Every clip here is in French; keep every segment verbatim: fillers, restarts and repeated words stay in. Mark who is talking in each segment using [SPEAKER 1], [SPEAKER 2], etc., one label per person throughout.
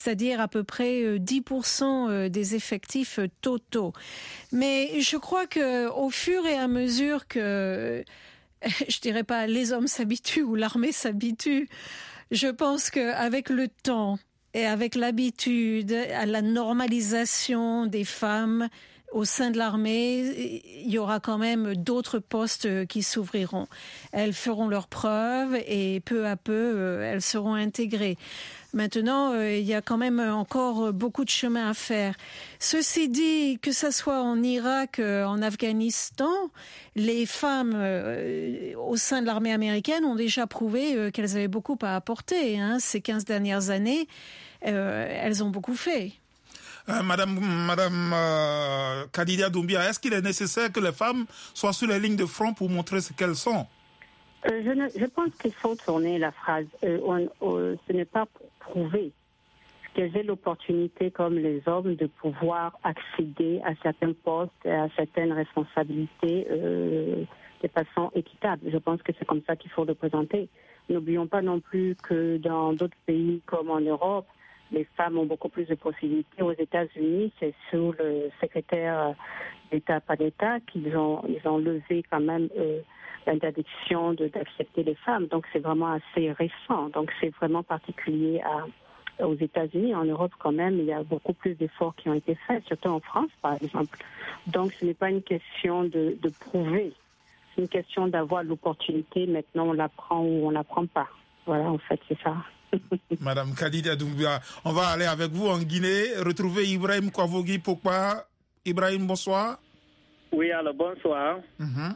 [SPEAKER 1] c'est-à-dire à peu près dix pour cent des effectifs totaux. Mais je crois qu'au fur et à mesure que, je dirais pas les hommes s'habituent ou l'armée s'habitue, je pense qu'avec le temps et avec l'habitude à la normalisation des femmes au sein de l'armée, il y aura quand même d'autres postes qui s'ouvriront. Elles feront leurs preuves et peu à peu, elles seront intégrées. Maintenant, euh, il y a quand même encore beaucoup de chemin à faire. Ceci dit, que ce soit en Irak, euh, en Afghanistan, les femmes euh, au sein de l'armée américaine ont déjà prouvé euh, qu'elles avaient beaucoup à apporter. Hein. Ces quinze dernières années, euh, elles ont beaucoup fait.
[SPEAKER 2] Euh, Madame, Madame euh, Khadija Doumbia, est-ce qu'il est nécessaire que les femmes soient sur les lignes de front pour montrer ce qu'elles sont?
[SPEAKER 3] Euh, je, ne, je pense qu'il faut tourner la phrase. Euh, on, on, ce n'est pas pour prouver qu'elles aient l'opportunité, comme les hommes, de pouvoir accéder à certains postes et à certaines responsabilités euh, de façon équitable. Je pense que c'est comme ça qu'il faut le présenter. N'oublions pas non plus que dans d'autres pays comme en Europe, les femmes ont beaucoup plus de possibilités. Aux États-Unis, c'est sous le secrétaire d'État par l'État qu'ils ont, ils ont levé quand même euh, l'interdiction de, d'accepter les femmes. Donc c'est vraiment assez récent. Donc c'est vraiment particulier à, aux États-Unis. En Europe quand même, il y a beaucoup plus d'efforts qui ont été faits, surtout en France par exemple. Donc ce n'est pas une question de, de prouver. C'est une question d'avoir l'opportunité. Maintenant on la prend ou on la prend pas. Voilà, en fait, c'est ça.
[SPEAKER 2] Madame Khadija Doumbia, on va aller avec vous en Guinée, retrouver Ibrahim Kwavogui. Pourquoi? Ibrahim, bonsoir.
[SPEAKER 4] Oui, alors bonsoir.
[SPEAKER 2] Mm-hmm.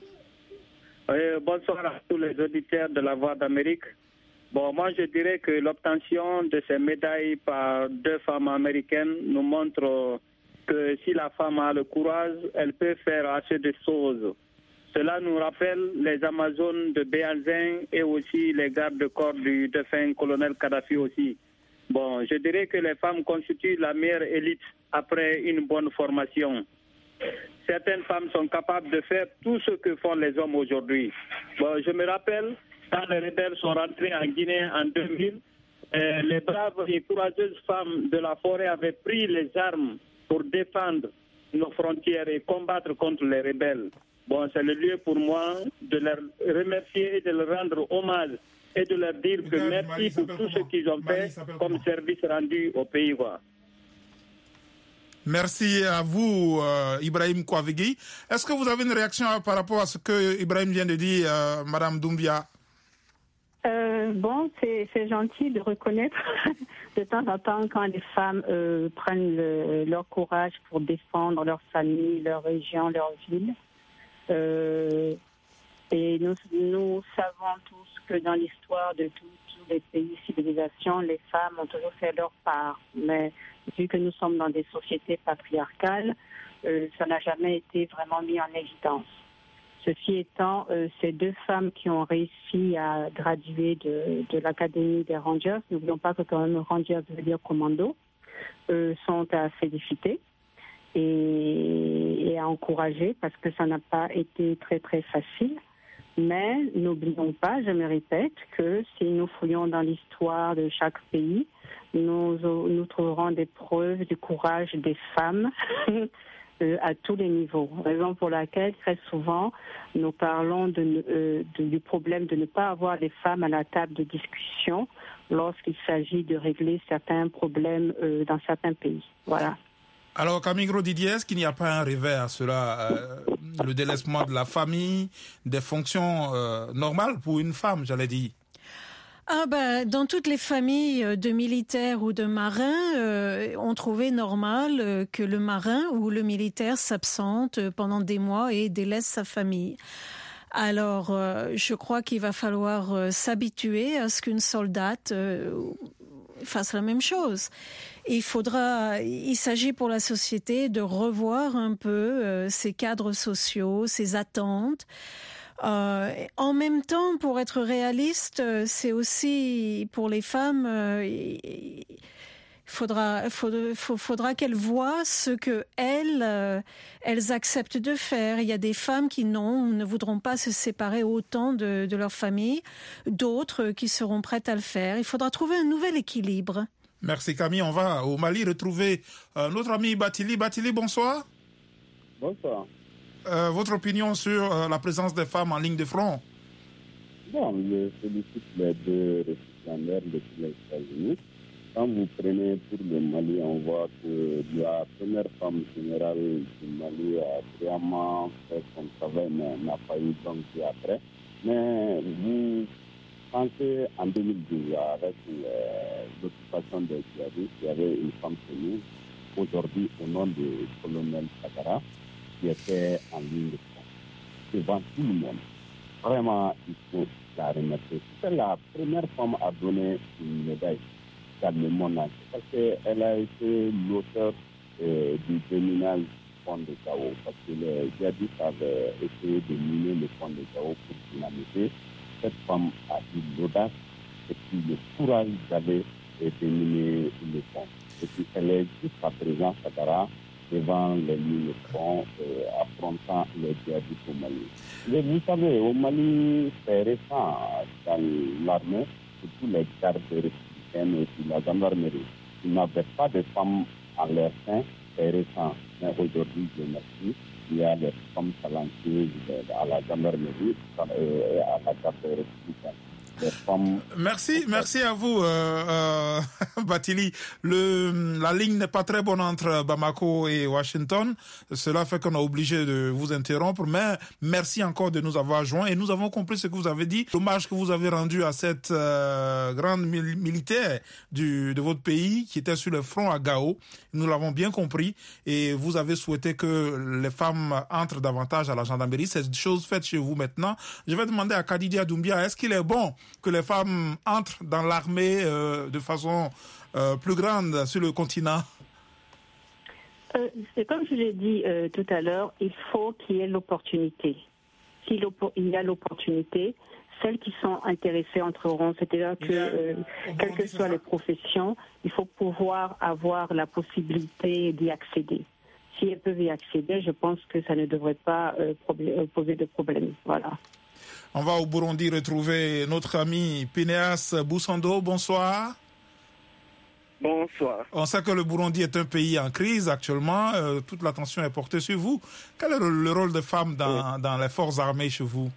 [SPEAKER 4] Euh, bonsoir à tous les auditeurs de la Voix d'Amérique. Bon, moi je dirais que l'obtention de ces médailles par deux femmes américaines nous montre que si la femme a le courage, elle peut faire assez de choses. Cela nous rappelle les Amazones de Béhanzin et aussi les gardes-corps du défunt colonel Kadhafi aussi. Bon, je dirais que les femmes constituent la meilleure élite après une bonne formation. Certaines femmes sont capables de faire tout ce que font les hommes aujourd'hui. Bon, je me rappelle, quand les rebelles sont rentrés en Guinée en deux mille, euh, les braves et courageuses femmes de la forêt avaient pris les armes pour défendre nos frontières et combattre contre les rebelles. Bon, c'est le lieu pour moi de leur remercier et de leur rendre hommage et de leur dire que merci pour tout ce qu'ils ont fait comme service rendu au pays. Quoi.
[SPEAKER 2] Merci à vous, euh, Ibrahim Kwavogui. Est-ce que vous avez une réaction par rapport à ce que Ibrahim vient de dire, euh, Madame Doumbia?
[SPEAKER 3] Euh, bon, c'est, c'est gentil de reconnaître de temps en temps quand les femmes euh, prennent le, leur courage pour défendre leur famille, leur région, leur ville. Euh, et nous, nous savons tous que dans l'histoire de tous, tous les pays, civilisations, les femmes ont toujours fait leur part. Mais vu que nous sommes dans des sociétés patriarcales, euh, ça n'a jamais été vraiment mis en évidence. Ceci étant, euh, ces deux femmes qui ont réussi à graduer de, de l'Académie des Rangers, n'oublions pas que quand même Rangers veut dire commando, euh, sont à féliciter et, et à encourager parce que ça n'a pas été très très facile. Mais n'oublions pas, je me répète, que si nous fouillons dans l'histoire de chaque pays, nous, nous trouverons des preuves du courage des femmes à tous les niveaux. Raison pour laquelle, très souvent, nous parlons de, euh, de, du problème de ne pas avoir les femmes à la table de discussion lorsqu'il s'agit de régler certains problèmes euh, dans certains pays. Voilà.
[SPEAKER 2] Alors, Camille Didier, est-ce qu'il n'y a pas un revers à cela, euh, le délaissement de la famille, des fonctions euh, normales pour une femme, j'allais dire?
[SPEAKER 1] Ah ben, dans toutes les familles de militaires ou de marins, euh, on trouvait normal euh, que le marin ou le militaire s'absente pendant des mois et délaisse sa famille. Alors, euh, je crois qu'il va falloir euh, s'habituer à ce qu'une soldate euh, fasse la même chose. Il faudra, il s'agit pour la société de revoir un peu euh, ses cadres sociaux, ses attentes. Euh, en même temps, pour être réaliste, c'est aussi pour les femmes, euh, il faudra, faudra, faudra qu'elles voient ce que elles, euh, elles acceptent de faire. Il y a des femmes qui non, ne voudront pas se séparer autant de, de leur famille, d'autres qui seront prêtes à le faire. Il faudra trouver un nouvel équilibre.
[SPEAKER 2] Merci Camille. On va au Mali retrouver euh, notre ami Batili. Batili, bonsoir.
[SPEAKER 5] Bonsoir.
[SPEAKER 2] Euh, votre opinion sur euh, la présence des femmes en ligne de front?
[SPEAKER 5] Bon, je félicite les deux récipiendaires depuis les États-Unis. Quand vous prenez pour le Mali, on voit que la première femme générale du Mali a vraiment fait son travail, mais n'a pas eu donc après. Mais vous pensez en deux mille douze, avec l'occupation des djihadistes, il y avait une femme connue, aujourd'hui au nom de colonel Sakara, qui était en ligne de front, devant tout le monde. Vraiment, il faut la remercier. C'est la première femme à donner une médaille dans le monde entier, parce qu'elle a été l'auteur euh, du déminage du pont de Gao, parce que les djihadistes avaient essayé de miner le pont de Gao pour dynamiter. Cette femme a eu l'audace et puis le courage d'aller et déminer le pont. Et puis elle est jusqu'à présent, Sakara, devant les lignes de front, euh, affrontant les djihadistes au Mali. Mais vous savez, au Mali, c'est récent dans l'armée, surtout les gardes républicaines et puis la gendarmerie. Ils n'avaient pas de femmes à leur sein, c'est récent. Mais aujourd'hui, je merci, il y a des femmes talentueuses à la gendarmerie et à la garde républicaine.
[SPEAKER 2] Merci, merci à vous, euh, euh, Batili. Le, la ligne n'est pas très bonne entre Bamako et Washington. Cela fait qu'on est obligé de vous interrompre, mais merci encore de nous avoir joints et nous avons compris ce que vous avez dit. L'hommage que vous avez rendu à cette euh, grande mil- militaire du, de votre pays qui était sur le front à Gao. Nous l'avons bien compris et vous avez souhaité que les femmes entrent davantage à la gendarmerie. C'est une chose faite chez vous maintenant. Je vais demander à Kadidia Doumbia, est-ce qu'il est bon que les femmes entrent dans l'armée euh, de façon euh, plus grande sur le continent?
[SPEAKER 3] euh, C'est comme je l'ai dit euh, tout à l'heure, il faut qu'il y ait l'opportunité. S'il il y a l'opportunité, celles qui sont intéressées entreront. C'est-à-dire que, euh, quelles que soient les professions, il faut pouvoir avoir la possibilité d'y accéder. Si elles peuvent y accéder, je pense que ça ne devrait pas euh, poser de problème. Voilà.
[SPEAKER 2] On va au Burundi retrouver notre ami Pineas Boussando. Bonsoir.
[SPEAKER 6] Bonsoir.
[SPEAKER 2] On sait que le Burundi est un pays en crise actuellement. Euh, toute l'attention est portée sur vous. Quel est le rôle des femmes dans, oui. dans les forces armées chez vous?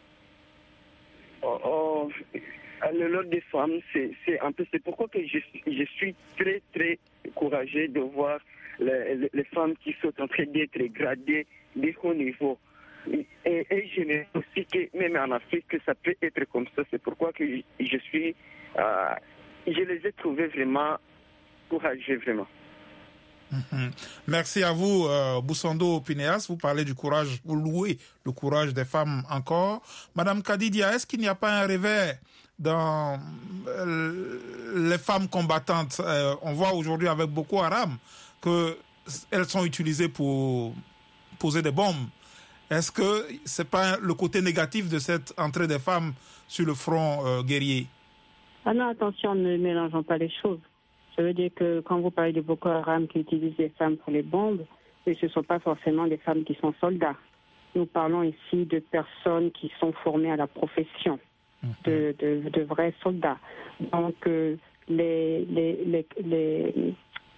[SPEAKER 6] oh, oh, Le rôle des femmes, c'est, c'est un peu, c'est pourquoi que je, je suis très très encouragé de voir les, les, les femmes qui sont en train d'être gradées de haut niveau. Et, et je me aussi que même en Afrique, que ça peut être comme ça. C'est pourquoi que je, je suis, euh, je les ai trouvés vraiment courageux, vraiment.
[SPEAKER 2] Mm-hmm. Merci à vous, euh, Boussando Pineas. Vous parlez du courage, vous louez le courage des femmes encore. Madame Kadidia, est-ce qu'il n'y a pas un réveil dans euh, les femmes combattantes? euh, On voit aujourd'hui avec Boko Haram qu'elles sont utilisées pour poser des bombes. Est-ce que ce n'est pas le côté négatif de cette entrée des femmes sur le front euh, guerrier?
[SPEAKER 3] Ah non, attention, ne mélangeons pas les choses. Ça veut dire que quand vous parlez de Boko Haram qui utilise les femmes pour les bombes, ce ne sont pas forcément des femmes qui sont soldats. Nous parlons ici de personnes qui sont formées à la profession, mmh. de, de, de vrais soldats. Donc, euh, les... les, les, les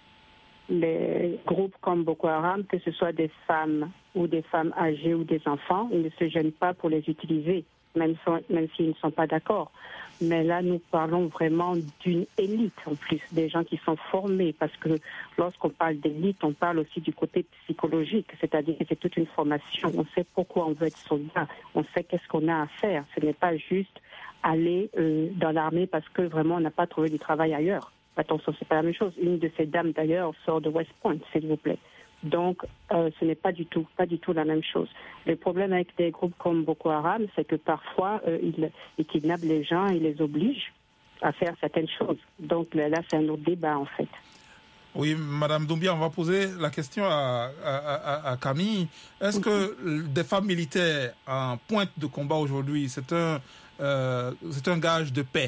[SPEAKER 3] les groupes comme Boko Haram, que ce soit des femmes ou des femmes âgées ou des enfants, ils ne se gênent pas pour les utiliser, même, so, même s'ils ne sont pas d'accord. Mais là, nous parlons vraiment d'une élite en plus, des gens qui sont formés, parce que lorsqu'on parle d'élite, on parle aussi du côté psychologique, c'est-à-dire que c'est toute une formation. On sait pourquoi on veut être soldat, on sait qu'est-ce qu'on a à faire. Ce n'est pas juste aller euh, dans l'armée parce que vraiment on n'a pas trouvé du travail ailleurs. Attention, c'est pas la même chose. Une de ces dames, d'ailleurs, sort de West Point, s'il vous plaît. Donc, euh, ce n'est pas du tout, pas du tout la même chose. Le problème avec des groupes comme Boko Haram, c'est que parfois, euh, ils, ils kidnappent les gens, ils les obligent à faire certaines choses. Donc là, c'est un autre débat, en fait.
[SPEAKER 2] Oui, Madame Doumbia, on va poser la question à, à, à, à Camille. Est-ce que des femmes militaires en pointe de combat aujourd'hui, c'est un, euh, c'est un gage de paix?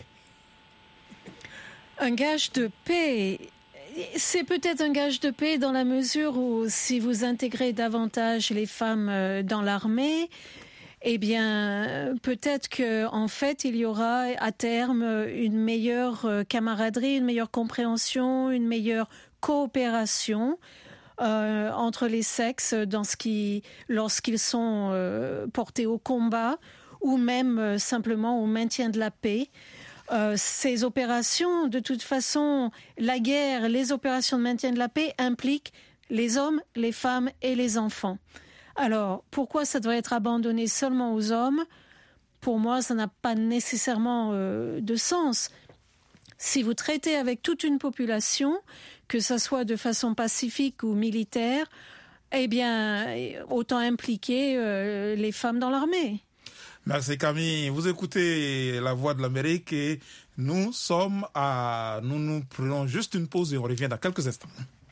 [SPEAKER 1] Un gage de paix, c'est peut-être un gage de paix dans la mesure où si vous intégrez davantage les femmes dans l'armée, eh bien, peut-être que en fait, il y aura à terme une meilleure camaraderie, une meilleure compréhension, une meilleure coopération euh, entre les sexes dans ce qui, lorsqu'ils sont euh, portés au combat ou même euh, simplement au maintien de la paix. Euh, ces opérations, de toute façon, la guerre, les opérations de maintien de la paix impliquent les hommes, les femmes et les enfants. Alors, pourquoi ça devrait être abandonné seulement aux hommes ? Pour moi, ça n'a pas nécessairement euh, de sens. Si vous traitez avec toute une population, que ce soit de façon pacifique ou militaire, eh bien, autant impliquer euh, les femmes dans l'armée.
[SPEAKER 2] Merci Camille. Vous écoutez La Voix de l'Amérique et nous sommes à... Nous nous prenons juste une pause et on revient dans quelques instants.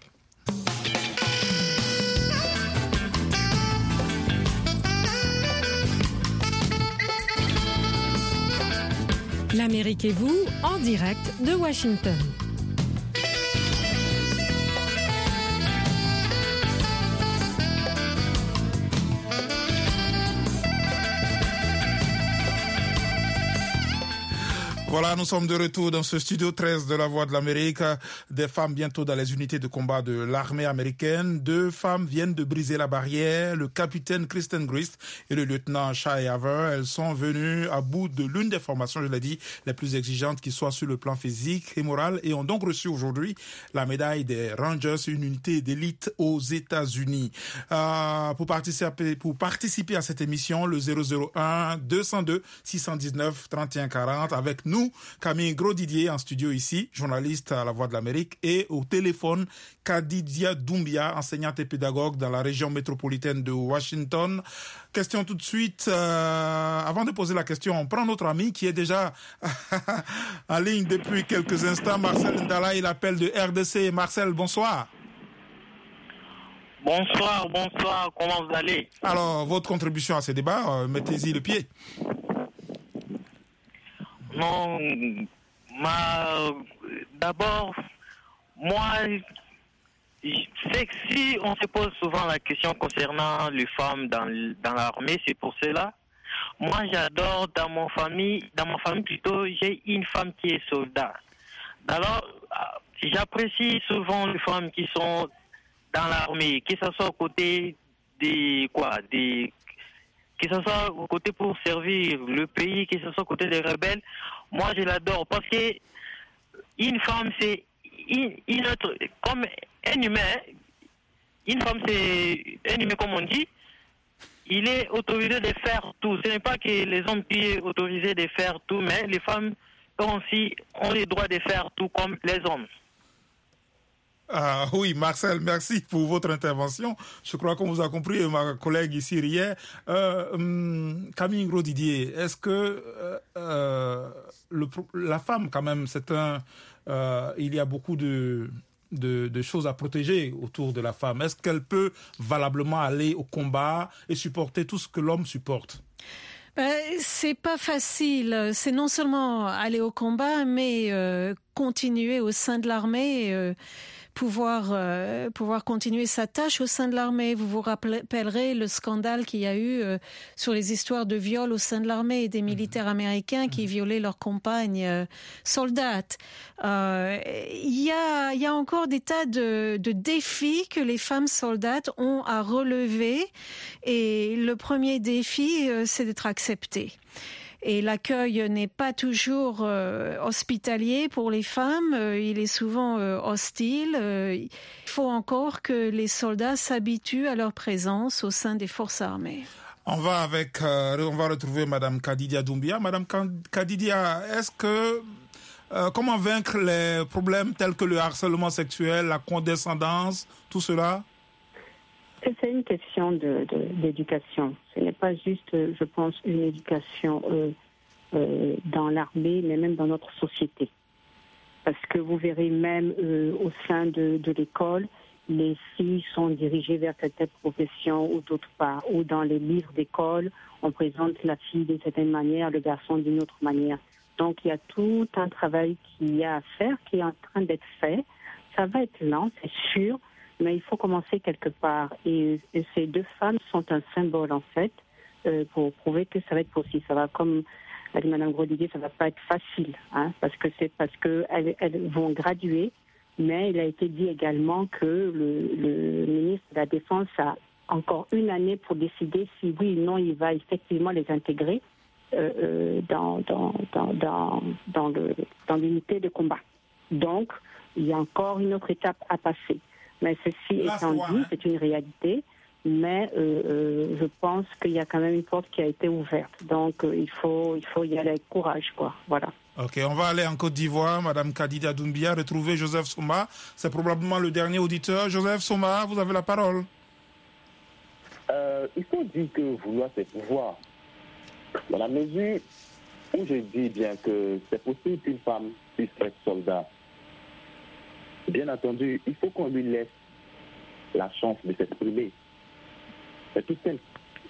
[SPEAKER 7] L'Amérique et vous, en direct de Washington.
[SPEAKER 2] Voilà, nous sommes de retour dans ce studio treize de La Voix de l'Amérique. Des femmes bientôt dans les unités de combat de l'armée américaine. Deux femmes viennent de briser la barrière. Le capitaine Kristen Grist et le lieutenant Shai Haver. Elles sont venues à bout de l'une des formations, je l'ai dit, les plus exigeantes qui soient sur le plan physique et moral et ont donc reçu aujourd'hui la médaille des Rangers, une unité d'élite aux États-Unis. Euh, pour participer, pour participer à cette émission, le zéro zéro un deux cent deux six cent dix-neuf trente et un quarante avec nous. Camille Grosdidier en studio ici, journaliste à La Voix de l'Amérique, et au téléphone Kadidia Doumbia, enseignante et pédagogue dans la région métropolitaine de Washington. Question tout de suite. Euh, avant de poser la question, on prend notre ami qui est déjà en ligne depuis quelques instants. Marcel Ndala, il appelle de R D C. Marcel, bonsoir.
[SPEAKER 8] Bonsoir, bonsoir. Comment vous allez?
[SPEAKER 2] Alors, votre contribution à ce débat, euh, mettez-y le pied.
[SPEAKER 8] Non, ma, d'abord, moi, c'est que si on se pose souvent la question concernant les femmes dans, dans l'armée, c'est pour cela. Moi, j'adore, dans mon famille, dans ma famille plutôt, j'ai une femme qui est soldat. Alors, j'apprécie souvent les femmes qui sont dans l'armée, que ce soit au côté des, quoi, des, que ce soit au côté pour servir le pays, que ce soit au côté des rebelles, moi je l'adore parce que une femme c'est une, une autre, comme un humain, une femme c'est un humain comme on dit, il est autorisé de faire tout. Ce n'est pas que les hommes qui sont autorisés de faire tout, mais les femmes aussi ont le droit de faire tout comme les hommes.
[SPEAKER 2] Ah oui, Marcel, merci pour votre intervention. Je crois qu'on vous a compris, et ma collègue ici riait. Euh, hum, Camille Grosdidier, est-ce que euh, euh, le, la femme, quand même, c'est un... Euh, il y a beaucoup de, de, de choses à protéger autour de la femme. Est-ce qu'elle peut valablement aller au combat et supporter tout ce que l'homme supporte ?
[SPEAKER 1] Ben, c'est pas facile. C'est non seulement aller au combat, mais euh, continuer au sein de l'armée... Euh, pouvoir euh, pouvoir continuer sa tâche au sein de l'armée. Vous vous rappellerez le scandale qu'il y a eu euh, sur les histoires de viol au sein de l'armée et des militaires américains qui violaient leurs compagnes euh, soldates. Euh, il y a il y a encore des tas de, de défis que les femmes soldates ont à relever et le premier défi euh, c'est d'être acceptées. Et l'accueil n'est pas toujours euh, hospitalier pour les femmes, euh, il est souvent euh, hostile. Euh, il faut encore que les soldats s'habituent à leur présence au sein des forces armées.
[SPEAKER 2] On va avec, euh, on va retrouver Madame Kadidia Doumbia. Madame Kadidia, est-ce que euh, comment vaincre les problèmes tels que le harcèlement sexuel, la condescendance, tout cela?
[SPEAKER 3] C'est une question de, de, d'éducation. Ce n'est pas juste, je pense, une éducation euh, euh, dans l'armée, mais même dans notre société. Parce que vous verrez même euh, au sein de, de l'école, les filles sont dirigées vers certaines professions ou d'autres pas. Ou dans les livres d'école, on présente la fille d'une certaine manière, le garçon d'une autre manière. Donc il y a tout un travail qu'il y a à faire, qui est en train d'être fait. Ça va être lent, c'est sûr. Mais il faut commencer quelque part. Et, et ces deux femmes sont un symbole, en fait, euh, pour prouver que ça va être possible. Ça va, comme a dit Mme Grosdidier, ça ne va pas être facile, hein, parce que c'est parce qu'elles elles vont graduer, mais il a été dit également que le, le ministre de la Défense a encore une année pour décider si oui ou non il va effectivement les intégrer euh, dans, dans, dans, dans, dans, le, dans l'unité de combat. Donc, il y a encore une autre étape à passer. Mais ceci étant dit, c'est une réalité, mais euh, euh, je pense qu'il y a quand même une porte qui a été ouverte. Donc, euh, il faut, il faut y aller avec courage, quoi. Voilà.
[SPEAKER 2] Ok, on va aller en Côte d'Ivoire. Madame Kadija Doumbia, retrouver Joseph Soma. C'est probablement le dernier auditeur. Joseph Soma, vous avez la parole.
[SPEAKER 9] Euh, il faut dire que vouloir, c'est pouvoir. Dans la mesure où je dis bien que c'est possible qu'une femme puisse être soldat, bien entendu, il faut qu'on lui laisse la chance de s'exprimer. C'est tout simple.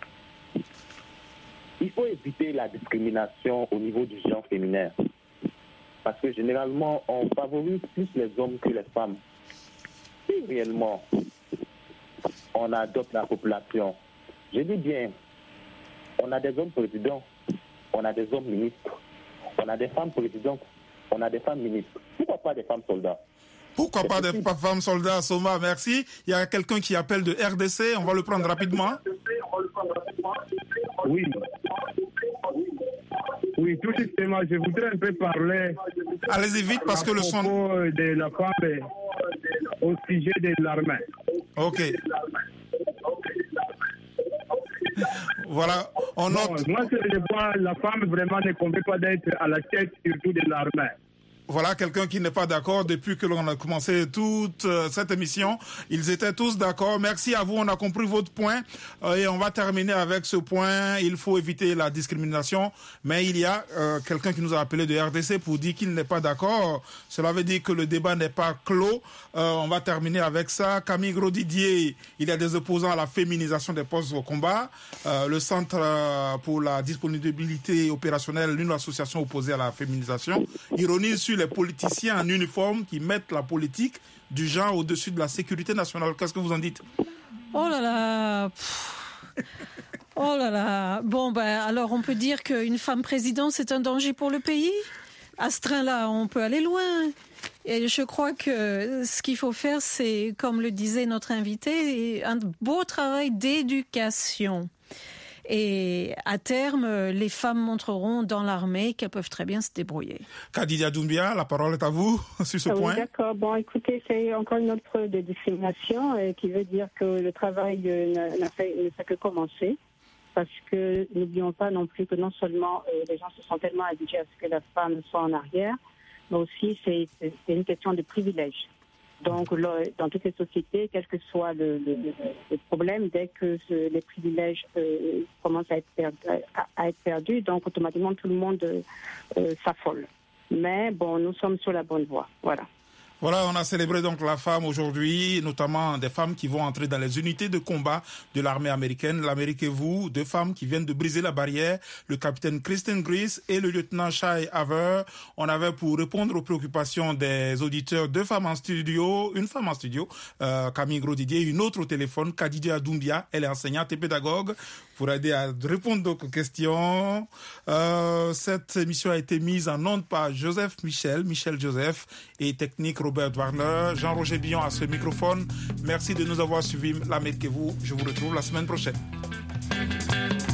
[SPEAKER 9] Il faut éviter la discrimination au niveau du genre féminin. Parce que généralement, on favorise plus les hommes que les femmes. Si réellement, on adopte la population, je dis bien, on a des hommes présidents, on a des hommes ministres, on a des femmes présidentes, on a des femmes ministres. Pourquoi pas des femmes soldats?
[SPEAKER 2] Pourquoi pas des femmes soldats, Soma? Merci. Il y a quelqu'un qui appelle de R D C. On va le prendre rapidement.
[SPEAKER 10] Oui. Oui, tout justement, je voudrais un peu parler.
[SPEAKER 2] Allez-y vite parce que le son
[SPEAKER 10] de la femme au sujet de l'armée.
[SPEAKER 2] Ok. Voilà, on note.
[SPEAKER 10] Non, moi, je vois la femme vraiment ne convient pas d'être à la tête surtout de l'armée.
[SPEAKER 2] Voilà quelqu'un qui n'est pas d'accord depuis que l'on a commencé toute euh, cette émission. Ils étaient tous d'accord. Merci à vous, on a compris votre point. Euh, et on va terminer avec ce point. Il faut éviter la discrimination. Mais il y a euh, quelqu'un qui nous a appelé de R D C pour dire qu'il n'est pas d'accord. Cela veut dire que le débat n'est pas clos. Euh, on va terminer avec ça. Camille Grosdidier, il y a des opposants à la féminisation des postes au combat. Euh, le Centre euh, pour la disponibilité opérationnelle, l'une association opposée à la féminisation, ironise sur les politiciens en uniforme qui mettent la politique du genre au-dessus de la sécurité nationale. Qu'est-ce que vous en dites?
[SPEAKER 1] Oh là là. Oh là là. Bon, ben, alors on peut dire qu'une femme présidente, c'est un danger pour le pays? À ce train-là, on peut aller loin. Et je crois que ce qu'il faut faire, c'est, comme le disait notre invité, un beau travail d'éducation. Et à terme, les femmes montreront dans l'armée qu'elles peuvent très bien se débrouiller.
[SPEAKER 2] Kadija Doumbia, la parole est à vous sur ce
[SPEAKER 3] ah
[SPEAKER 2] point.
[SPEAKER 3] Oui, d'accord. Bon, écoutez, c'est encore une autre preuve de discrimination euh, qui veut dire que le travail euh, n'a fait, ne fait que commencer. Parce que n'oublions pas non plus que non seulement euh, les gens se sont tellement habitués à ce que la femme soit en arrière, mais aussi c'est, c'est, c'est une question de privilège. Donc, dans toutes les sociétés, quel que soit le, le, le problème, dès que ce, les privilèges euh, commencent à être, perdus, à, à être perdus, donc automatiquement tout le monde euh, s'affole. Mais bon, nous sommes sur la bonne voie. Voilà.
[SPEAKER 2] Voilà, on a célébré donc la femme aujourd'hui, notamment des femmes qui vont entrer dans les unités de combat de l'armée américaine. L'Amérique et vous, deux femmes qui viennent de briser la barrière, le capitaine Kristen Gris et le lieutenant Shai Haver. On avait pour répondre aux préoccupations des auditeurs deux femmes en studio, une femme en studio, euh, Camille Grosdidier, une autre au téléphone, Kadija Doumbia, elle est enseignante et pédagogue, pour aider à répondre aux questions. Euh, cette émission a été mise en onde par Joseph Michel, Michel Joseph et technique Robert Warner, Jean-Roger Billon à ce microphone. Merci de nous avoir suivis. L'Amérique et vous, je vous retrouve la semaine prochaine.